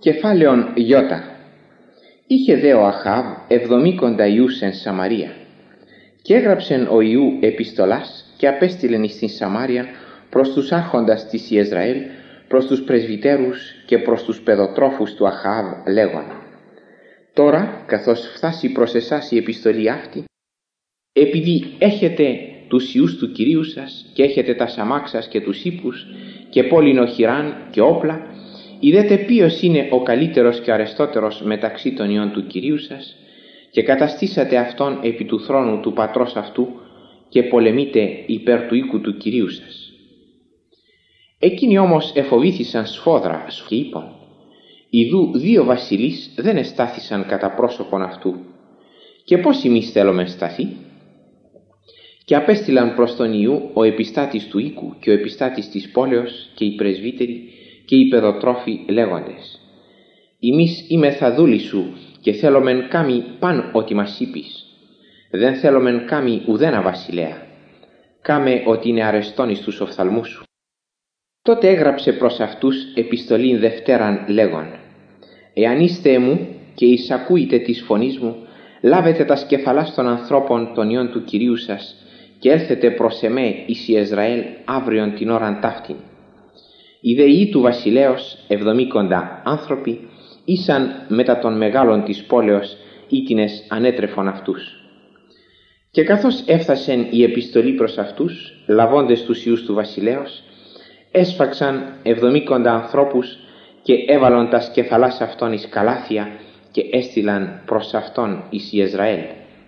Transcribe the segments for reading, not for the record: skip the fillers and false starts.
Κεφάλαιον Ι. Είχε δε ο Αχάβ 70 ιούς εν Σαμαρία, και έγραψεν ο Ιού επιστολάς και απέστειλεν εις την Σαμάριαν προς τους άρχοντας της Ιεσραήλ, προς τους πρεσβυτέρους και προς τους παιδοτρόφους του Αχάβ, λέγον: Τώρα, καθώς φτάσει προς εσάς η επιστολή αυτή, επειδή έχετε τους ιούς του Κυρίου σας και έχετε τα σαμάξας και τους ύπους και πόλην οχυράν και όπλα, είδετε ποιος είναι ο καλύτερος και αρεστότερος μεταξύ των ιών του Κυρίου σας, και καταστήσατε αυτόν επί του θρόνου του πατρός αυτού και πολεμείτε υπέρ του οίκου του Κυρίου σας. Εκείνοι όμως εφοβήθησαν σφόδρα και είπαν: Ιδού 2 βασιλείς δεν εστάθησαν κατά πρόσωπον αυτού, και πώς εμείς θέλουμε σταθεί? Και απέστειλαν προς τον Ιού ο επιστάτης του οίκου και ο επιστάτης της πόλεως και οι πρεσβύτεροι και οι παιδοτρόφοι, λέγοντες: Εμείς είμεθα δούλοι σου και θέλομεν κάμει παν ότι μας είπεις. Δεν θέλομεν κάμει ουδένα βασιλέα. Κάμε ότι είναι αρεστόν εις τους οφθαλμούς σου. Τότε έγραψε προς αυτούς επιστολήν δευτέραν, λέγον: Εάν είστε μου και εισακούετε της φωνής μου, λάβετε τα σκεφαλάς των ανθρώπων των ιών του Κυρίου σας και έλθετε προς εμέ εις Ιεσραήλ αύριον την ώραν ταύτην. Οι δεοί του βασιλέως 70 άνθρωποι ήσαν μετά των μεγάλων της πόλεως ήτινες ανέτρεφον αυτούς. Και καθώς έφτασεν η επιστολή προς αυτούς, λαβώντες τους ιούς του βασιλέως, έσφαξαν 70 ανθρώπους και έβαλον τα σκεφαλάς αυτών εις καλάθια και έστειλαν προς αυτόν εις Ιεσραήλ.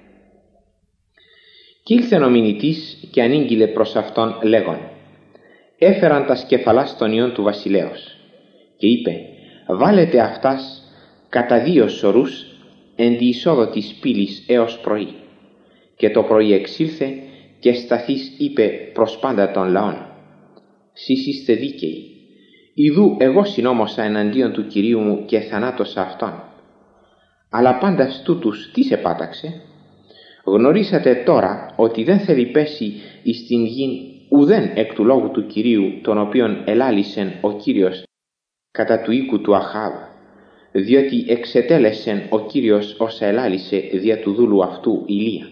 Κι ήλθεν ο μηνυτής και ανήγγειλε προς αυτόν λέγον: Έφεραν τα σκεφαλάς των ιών του βασιλέως. Και είπε: Βάλετε αυτάς κατά 2 σωρούς εν τη εισόδο της πύλης έως πρωί. Και το πρωί εξήλθε και σταθείς είπε προς πάντα των λαών: Σεις είστε δίκαιοι. Ιδού εγώ συνόμωσα εναντίον του Κυρίου μου και θανάτωσα αυτόν. Αλλά πάντας τούτους τι σε πάταξε? Γνωρίσατε τώρα ότι δεν θέλει πέσει εις την γην ουδέν εκ του λόγου του Κυρίου, τον οποίον ελάλησεν ο Κύριος κατά του οίκου του Αχάβ, διότι εξετέλεσεν ο Κύριος όσα ελάλησε δια του δούλου αυτού Ηλία.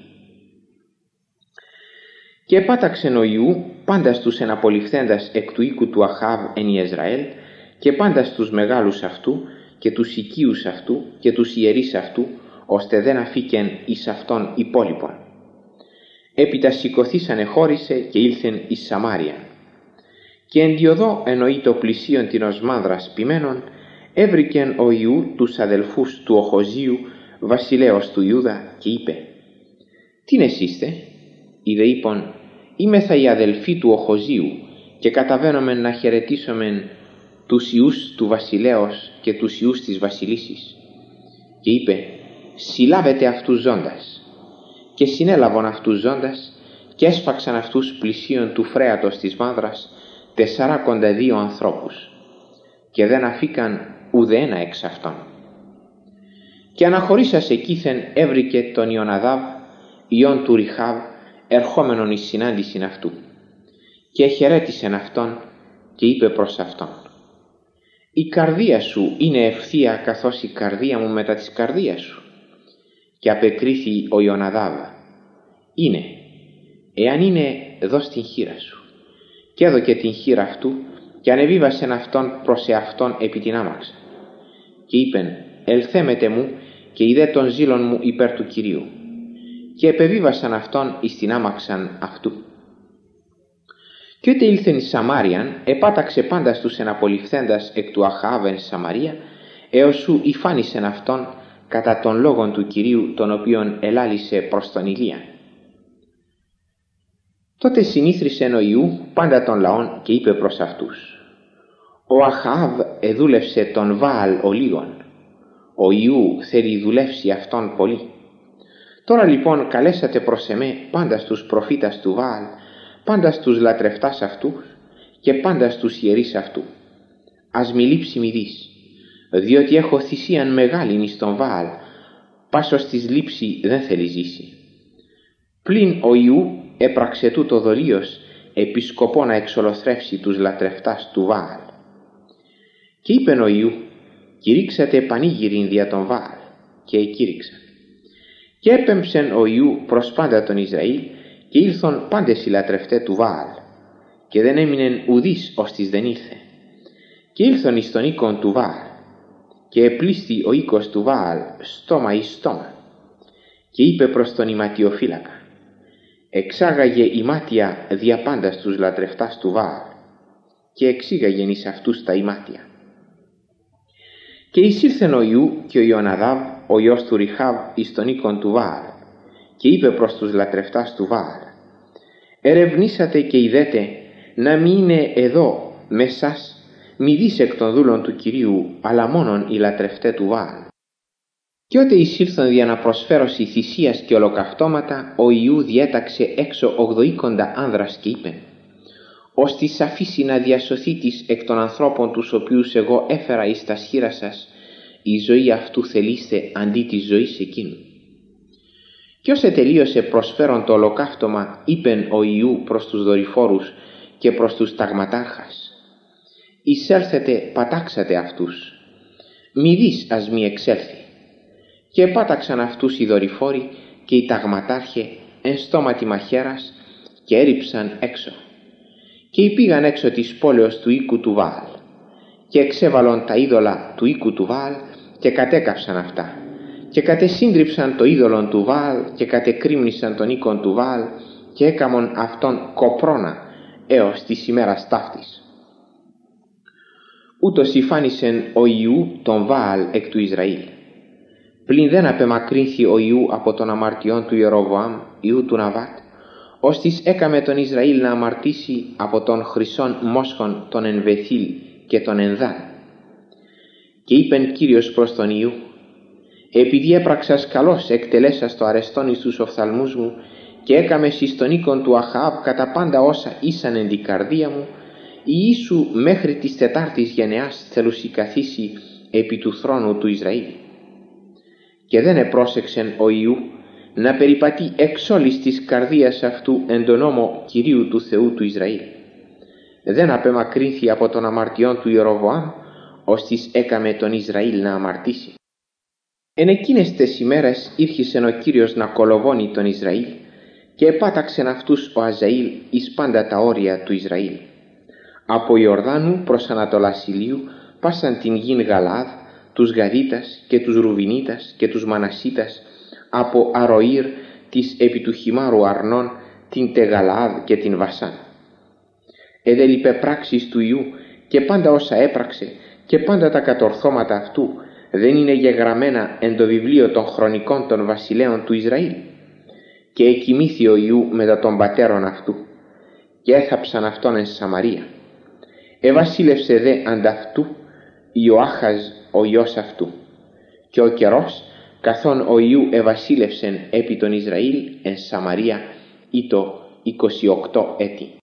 Και επάταξεν ο Ιού πάντας τους εναπολυφθέντας εκ του οίκου του Αχάβ εν Ιεσραήλ και πάντας τους μεγάλους αυτού και τους οικείους αυτού και τους ιερείς αυτού, ώστε δεν αφήκεν εις αυτόν υπόλοιπον. Έπειτα σηκωθήσαν εχώρισε και ήλθεν εις Σαμάρια. Και εν διοδό εννοεί το πλησίον την οσμάνδρας ποιμένων, έβρικεν ο Ιού τους αδελφούς του Οχοζίου, βασιλέως του Ιούδα, και είπε: «Τιν εσείστε?» Είδε είπον: «Είμεθα οι αδελφοί του Οχοζίου και καταβαίνομεν να χαιρετήσομεν τους ιούς του βασιλέως και τους ιούς της βασιλίσης». Και είπε: «Συλλάβετε αυτούς ζώντας». Και συνέλαβον αυτούς ζώντας και έσφαξαν αυτούς πλησίον του φρέατος της μάνδρας 42 ανθρώπους, και δεν αφήκαν ουδένα εξ αυτών. Και αναχωρήσας εκείθεν έβρικε τον Ιωναδάβ, ιόν του Ριχάβ, ερχόμενον εις συνάντησιν αυτού, και χαιρέτησεν αυτόν και είπε προς αυτόν: «Η καρδία σου είναι ευθεία καθώς η καρδία μου μετά της καρδίας σου». Και απεκρίθη ο Ιωναδάβ: «Είναι, εάν είναι, δώσ' την χείρα σου». Και έδωκε την χείρα αυτού και ανεβίβασεν αυτόν προς εαυτόν επί την άμαξα. Και είπεν: «Ελθέμετε μου και ειδέ των ζήλων μου υπέρ του Κυρίου». Και επεβίβασαν αυτόν εις την άμαξαν αυτού. Και ότε ήλθεν εις Σαμάριαν, επάταξε πάντα στους εναπολυφθέντας εκ του Αχάβ εν Σαμαρία, έως σου υφάνισεν αυτόν κατά των λόγων του Κυρίου, τον οποίον ελάλησε προς τον Ηλία. Τότε συνήθρισεν ο Ιού πάντα των λαών και είπε προς αυτούς: «Ο Αχάβ εδούλευσε τον Βάαλ ο λίγον, ο Ιού θέλει δουλεύσει αυτόν πολύ. Τώρα λοιπόν καλέσατε προς εμέ πάντα στους προφήτας του Βάαλ, πάντα στους λατρευτάς αυτούς και πάντα στους ιερείς αυτού. Ας μη λείψει μηδής, διότι έχω θυσίαν μεγάλην εις τον Βάαλ, πάσος της λείψη δεν θέλει ζήσει». Πλην ο Ιού έπραξε τούτο δολίως επί σκοπό να εξολοθρεύσει τους λατρευτάς του Βάαλ. Και είπεν ο Ιού: κηρύξατε πανήγυριν δια τον Βαάλ, και εκήρυξαν. Και έπεμψεν ο Ιού προς πάντα τον Ισραήλ, και ήλθον πάντες οι λατρευτέ του Βαάλ, και δεν έμεινεν ουδείς ώστις δεν ήλθε. Και ήλθον εις τον οίκον του Βαάλ, και επλήσθη ο οίκος του Βαάλ στόμα εις στόμα, και είπε προς τον ηματιοφύλακα, εξάγαγε ημάτια δια πάντα στους λατρευτάς του Βαάλ, και εξήγαγεν εις αυτούς τα ημάτια. Και εισήλθεν ο Ιού και ο Ιωναδάβ, ο γιος του Ριχάβ, εις τον οίκον του Βαάλ, και είπε προς τους λατρευτάς του Βαάλ, ερευνήσατε και είδετε να μην είναι εδώ μεσάς μη δεις εκ των δούλων του Κυρίου, αλλά μόνον οι λατρευτέ του Βαάλ. Και ότε εισήλθον για να προσφέρωση θυσίας και ολοκαυτώματα, ο Ιού διέταξε έξω 80 άνδρας και είπεν, ώστις αφήσει να διασωθεί της εκ των ανθρώπων τους οποίους εγώ έφερα εις τα σχήρα σας, η ζωή αυτού θελήστε αντί της ζωής εκείνου. Κι ως ετελείωσε προσφέρον το ολοκαύτωμα, είπεν ο Ιού προς τους δορυφόρους και προς τους ταγματάρχας, εισέλθετε πατάξατε αυτούς, μη δεις ας μη εξέλθει. Και πάταξαν αυτούς οι δορυφόροι και οι ταγματάρχε εν στόματι μαχαίρας και έριψαν έξω. Και πήγαν έξω της πόλεως του οίκου του Βαάλ και εξέβαλον τα είδωλα του οίκου του Βαάλ και κατέκαψαν αυτά και κατεσύντριψαν το είδωλον του Βαάλ και κατεκρύμνησαν τον οίκον του Βαάλ και έκαμον αυτόν κοπρώνα έως της ημέρας ταύτης. Ούτως υφάνισεν ο Ιού τον Βαάλ εκ του Ισραήλ. Πλην δεν απεμακρύνθη ο Ιού από των αμαρτιών του Ιεροβοάμ, Ιού του Ναβάτ, ώστις έκαμε τον Ισραήλ να αμαρτήσει από των χρυσών μόσχων των εν Βεθήλ και των εν Δάν. Και είπεν Κύριος προς τον Ιού, επειδή έπραξας καλώς εκτελέσας το αρεστόν εις τους οφθαλμούς μου και έκαμες εις τον οίκον του Αχαάβ κατά πάντα όσα ήσαν εν την καρδία μου, η Ιησού μέχρι της 4ης γενεάς θελουσι καθίσει επί του θρόνου του Ισραήλ. Και δεν επρόσεξεν ο Ιού να περιπατεί εξ όλης της καρδίας αυτού εν τον νόμο Κυρίου του Θεού του Ισραήλ. Δεν απεμακρύνθη από των αμαρτιών του Ιεροβοάμ, ώστις έκαμε τον Ισραήλ να αμαρτήσει. Εν εκείνες τες ημέρες ήρχισεν ο Κύριος να κολοβώνει τον Ισραήλ και επάταξεν αυτούς ο Αζαήλ εις πάντα τα όρια του Ισραήλ. Από Ιορδάνου προς Ανατολάς Ηλίου πάσαν την γην Γαλάδ, τους Γαδίτας και τους Ρουβινίτας και τους Μανασίτας, από Αροήρ της επί του χυμάρου Αρνών, την Τεγαλάδ και την Βασάν. Εδέλειπε πράξεις του Ιού και πάντα όσα έπραξε και πάντα τα κατορθώματα αυτού δεν είναι γεγραμμένα εν το βιβλίο των χρονικών των βασιλέων του Ισραήλ. Και εκοιμήθη ο Ιού μετά των πατέρων αυτού και έθαψαν αυτόν εν Σαμαρία. Εβασίλευσε δε ανταυτού Ιωάχαζ ο γιος αυτού. Και ο καιρός καθόν ο Ιού εβασίλευσεν επί τον Ισραήλ εν Σαμαρία ή το 28 έτη.